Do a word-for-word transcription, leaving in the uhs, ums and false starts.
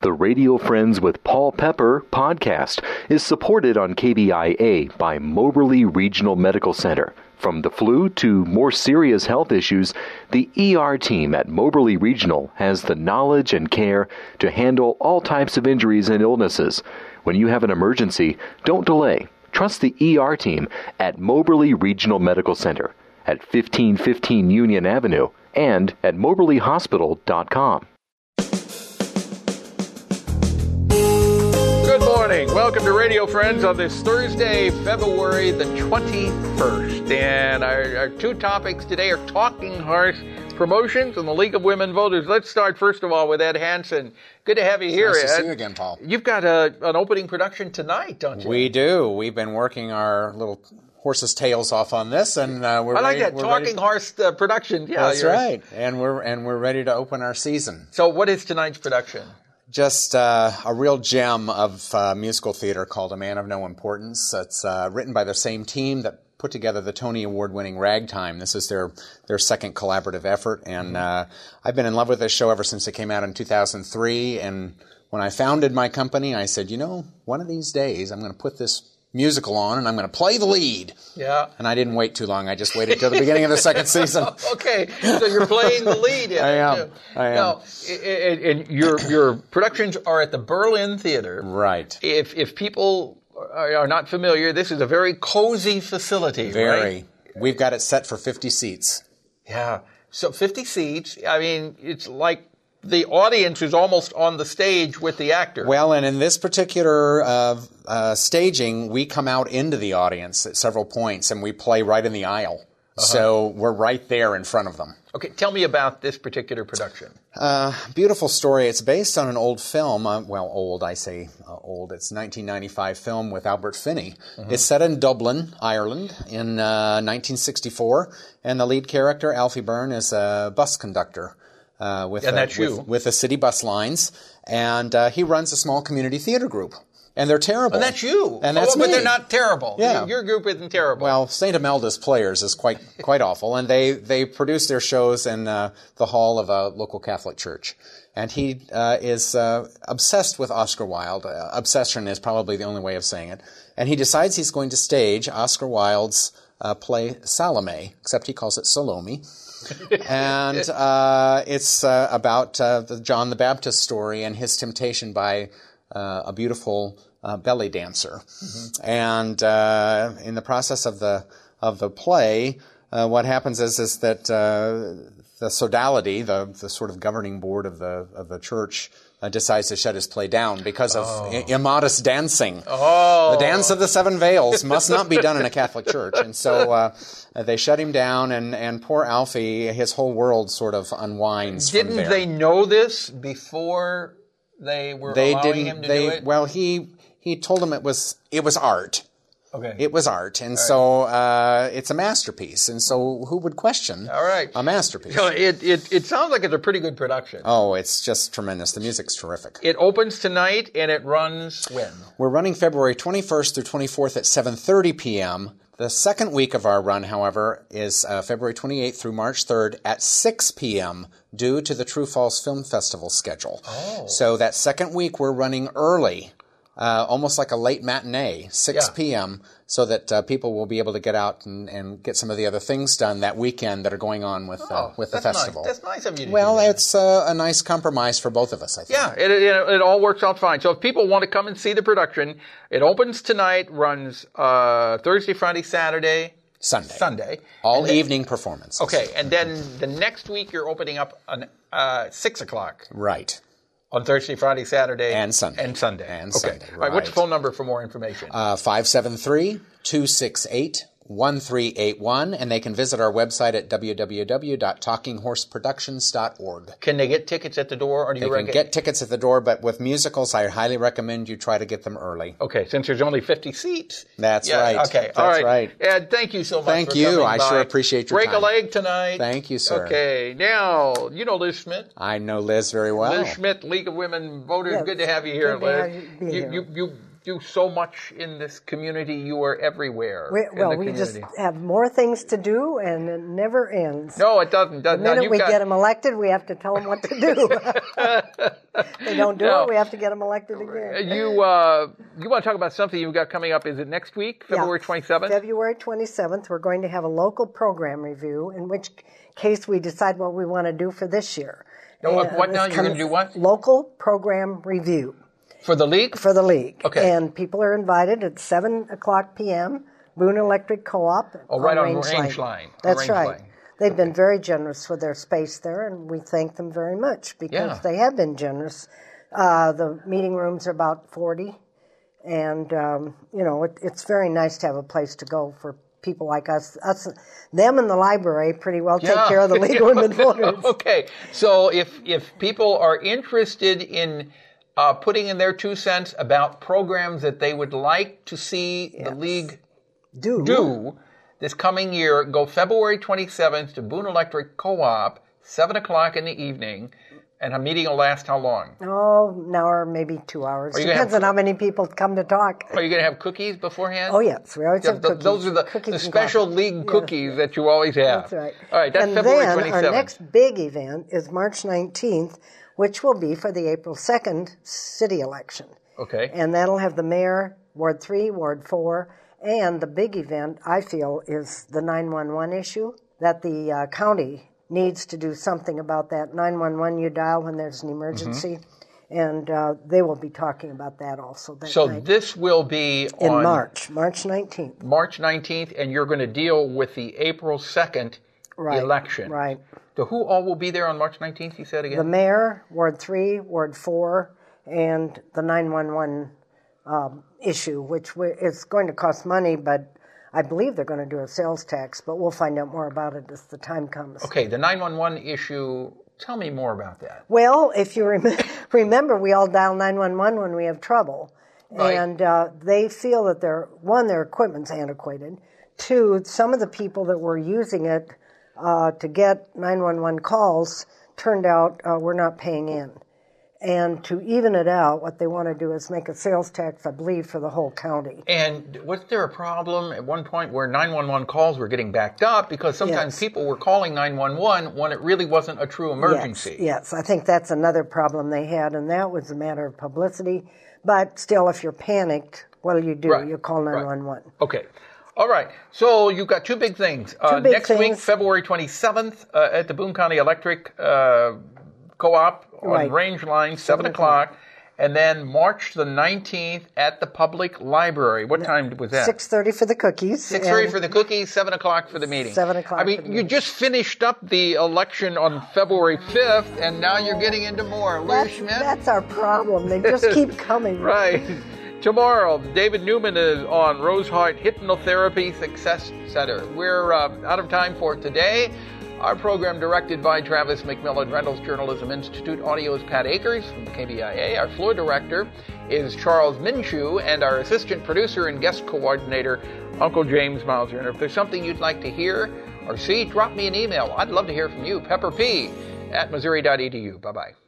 The Radio Friends with Paul Pepper podcast is supported on K B I A by Moberly Regional Medical Center. From the flu to more serious health issues, the E R team at Moberly Regional has the knowledge and care to handle all types of injuries and illnesses. When you have an emergency, don't delay. Trust the E R team at Moberly Regional Medical Center at fifteen fifteen Union Avenue and at moberly hospital dot com. Good morning. Welcome to Radio Friends on this Thursday, February the twenty-first. And our, our two topics today are Talking Horse promotions and the League of Women Voters. Let's start, first of all, with Ed Hansen. Good to have you here, nice Ed. Nice to see you again, Paul. You've got a, an opening production tonight, don't you? We do. We've been working our little horses' tails off on this, and uh, we're I like ready, that Talking ready. Horse uh, production. Yeah, that's right. And we're and we're ready to open our season. So, what is tonight's production? Just uh, a real gem of uh, musical theater called A Man of No Importance. It's uh, written by the same team that put together the Tony Award-winning Ragtime. This is their their second collaborative effort, and uh, I've been in love with this show ever since it came out in two thousand three. And when I founded my company, I said, you know, one of these days I'm going to put this musical on, and I'm going to play the lead. Yeah. And I didn't wait too long. I just waited till the beginning of the second season. Okay, so you're playing the lead. I am. I am. Now, and your your productions are at the Berlin Theater. Right. If if people are not familiar, this is a very cozy facility. Very. Right? We've got it set for fifty seats. Yeah. So fifty seats. I mean, it's like the audience is almost on the stage with the actor. Well, and in this particular uh, uh, staging, we come out into the audience at several points, and we play right in the aisle. Uh-huh. So we're right there in front of them. Okay, tell me about this particular production. Uh, beautiful story. It's based on an old film. Uh, well, old, I say uh, old. It's a nineteen ninety-five film with Albert Finney. Mm-hmm. It's set in Dublin, Ireland, in uh, nineteen sixty-four, and the lead character, Alfie Byrne, is a bus conductor. Uh, with, and uh, that's you. with, with the city bus lines, and uh, he runs a small community theater group. And they're terrible. And that's you. And that's oh, me. But they're not terrible. Yeah. Your group isn't terrible. Well, Saint Imelda's Players is quite quite awful, and they, they produce their shows in uh, the hall of a local Catholic church. And he uh, is uh, obsessed with Oscar Wilde. Uh, obsession is probably the only way of saying it. And he decides he's going to stage Oscar Wilde's uh, play Salome, except he calls it Salome. and uh, it's uh, about uh, the John the Baptist story and his temptation by uh, a beautiful uh, belly dancer. Mm-hmm. And uh, in the process of the of the play, uh, what happens is is that uh, the sodality, the the sort of governing board of the of the church, uh, decides to shut his play down because of oh. I- immodest dancing. Oh. The dance of the seven veils must not be done in a Catholic church, and so uh, they shut him down. And, and poor Alfie, his whole world sort of unwinds. Didn't from there. they know this before they were they allowing didn't, him to they, do it? Well, he he told them it was it was art. Okay. It was art, and All so uh, it's a masterpiece. And so, who would question All right. a masterpiece? So it, it it sounds like it's a pretty good production. Oh, it's just tremendous. The music's terrific. It opens tonight, and it runs when? We're running February twenty-first through twenty-fourth at seven thirty p.m. The second week of our run, however, is uh, February twenty-eighth through March third at six p.m. due to the True False Film Festival schedule. Oh. So that second week, we're running early. Uh, almost like a late matinee, six p.m., so that uh, people will be able to get out and, and get some of the other things done that weekend that are going on with uh, oh, with the that's festival. Nice. That's nice of you to Well, do that. it's uh, a nice compromise for both of us, I think. Yeah, it, it, it all works out fine. So if people want to come and see the production, it opens tonight, runs uh, Thursday, Friday, Saturday, Sunday. Sunday. All then, evening performances. Okay, and then the next week you're opening up on uh, six o'clock. Right. On Thursday, Friday, Saturday. And Sunday. And Sunday. And okay. Sunday, All right, what's the right. phone number for more information? Uh, five seven three, two six eight, one three eight one, and they can visit our website at w w w dot talking horse productions dot org. Can they get tickets at the door, or do They you can reckon? get tickets at the door, but with musicals, I highly recommend you try to get them early. Okay, since there's only fifty seats. That's yeah, right. Okay, That's all right. right. Ed, thank you so much Thank for you. coming I by. sure appreciate your Break time. Break a leg tonight. Thank you, sir. Okay, now, you know Liz Schmidt. I know Liz very well. Liz Schmidt, League of Women Voters. Yes. Good to have you here, Good to Liz. have you be you, here. you, you do so much in this community. You are everywhere. We, in well, the we community. just have more things to do, and it never ends. No, it doesn't. doesn't. The minute Now, we got, get them elected, we have to tell them what to do. They don't do no. it, we have to get them elected again. You uh, you want to talk about something you've got coming up? Is it next week, February twenty-seventh? February twenty-seventh, we're going to have a local program review, in which case we decide what we want to do for this year. No, And what now? it's You're going to do what? Local program review. For the league? For the league. Okay. And people are invited at seven o'clock p.m., Boone Electric Co-op. Oh, right on Range Range Line. Line. That's Range right. Line. They've been very generous with their space there, and we thank them very much because Yeah. they have been generous. Uh, the meeting rooms are about forty, and, um, you know, it, it's very nice to have a place to go for people like us. Us, them and the library pretty well take Yeah. care of the League of Women Voters. Okay, so if if people are interested in uh, putting in their two cents about programs that they would like to see Yes. the league Do. do this coming year, go February twenty-seventh to Boone Electric Co-op, seven o'clock in the evening, and a meeting will last how long? Oh, an hour, maybe two hours. Are you gonna Depends have- on how many people come to talk. Are you going to have cookies beforehand? Oh, yes. We always Yeah, have th- cookies. Those are the, Cookies the and special coffee. league Yes. cookies that you always have. That's right. All right, that's and February then twenty-seventh. our next big event is March nineteenth, which will be for the April second city election. Okay. And that'll have the mayor, Ward three, Ward four, and the big event, I feel, is the nine one one issue, that the uh, county needs to do something about that. nine one one you dial when there's an emergency, Mm-hmm. and uh, they will be talking about that also that So night. this will be In on March, March nineteenth. March nineteenth, and you're going to deal with the April second Right, election. right. So who all will be there on March nineteenth, you said again? The mayor, Ward three, Ward four, and the nine one one um, issue, which we, is going to cost money, but I believe they're going to do a sales tax, but we'll find out more about it as the time comes. Okay, the nine one one issue, tell me more about that. Well, if you rem- remember, we all dial nine one one when we have trouble. Right. And uh, they feel that their, one, their equipment's antiquated. Two, some of the people that were using it uh, to get nine one one calls turned out uh, were not paying in. And to even it out, what they want to do is make a sales tax, I believe, for the whole county. And was there a problem at one point where nine one one calls were getting backed up because sometimes Yes. people were calling nine one one when it really wasn't a true emergency? Yes, yes, I think that's another problem they had, and that was a matter of publicity. But still, if you're panicked, what do you do? Right, You call right. nine one one. Okay. All right. So you've got two big things. Uh, Two big next week, things. February twenty-seventh, uh, at the Boone County Electric uh, Co-op on Right. Range Line, seven o'clock. And then March the nineteenth at the Public Library. What time was that? six thirty for the cookies. Six thirty and- for the cookies, seven o'clock for the meeting. Seven o'clock I mean, for the you meeting. just finished up the election on February fifth, and now you're getting into more. Larry That's, Schmidt? that's our problem. They just keep coming. Right. Tomorrow, David Newman is on Roseheart Hypnotherapy Success Center. We're uh, out of time for today. Our program directed by Travis McMillan, Reynolds Journalism Institute. Audio is Pat Akers from K B I A. Our floor director is Charles Minshew, and our assistant producer and guest coordinator, Uncle James Mauser. And if there's something you'd like to hear or see, drop me an email. I'd love to hear from you. Pepper P at Missouri dot E D U. Bye-bye.